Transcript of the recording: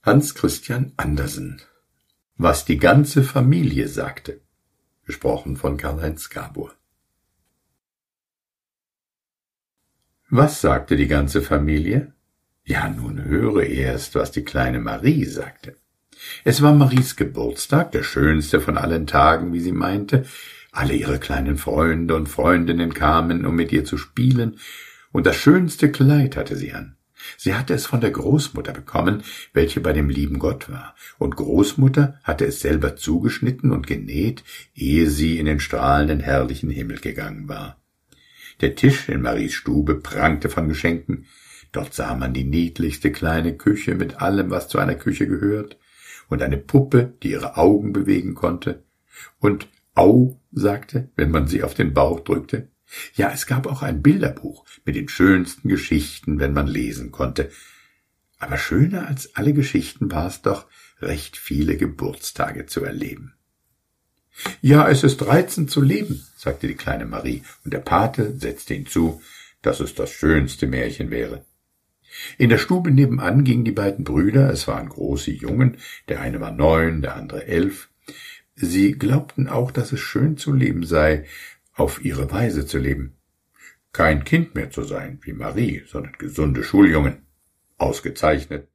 Hans Christian Andersen. Was die ganze Familie sagte. Gesprochen von Karl-Heinz Gabor. Was sagte die ganze Familie? Ja, nun höre erst, was die kleine Marie sagte. Es war Maries Geburtstag, der schönste von allen Tagen, wie sie meinte. Alle ihre kleinen Freunde und Freundinnen kamen, um mit ihr zu spielen, und das schönste Kleid hatte sie an. Sie hatte es von der Großmutter bekommen, welche bei dem lieben Gott war, und Großmutter hatte es selber zugeschnitten und genäht, ehe sie in den strahlenden herrlichen Himmel gegangen war. Der Tisch in Maries Stube prangte von Geschenken. Dort sah man die niedlichste kleine Küche mit allem, was zu einer Küche gehört, und eine Puppe, die ihre Augen bewegen konnte und Au sagte, wenn man sie auf den Bauch drückte. Ja, es gab auch ein Bilderbuch mit den schönsten Geschichten, wenn man lesen konnte. Aber schöner als alle Geschichten war es doch, recht viele Geburtstage zu erleben. Ja, es ist reizend zu leben, sagte die kleine Marie, und der Pate setzte hinzu, dass es das schönste Märchen wäre. In der Stube nebenan gingen die beiden Brüder, es waren große Jungen, der eine war 9, der andere 11. Sie glaubten auch, dass es schön zu leben sei, auf ihre Weise zu leben. Kein Kind mehr zu sein wie Marie, sondern gesunde Schuljungen. Ausgezeichnet.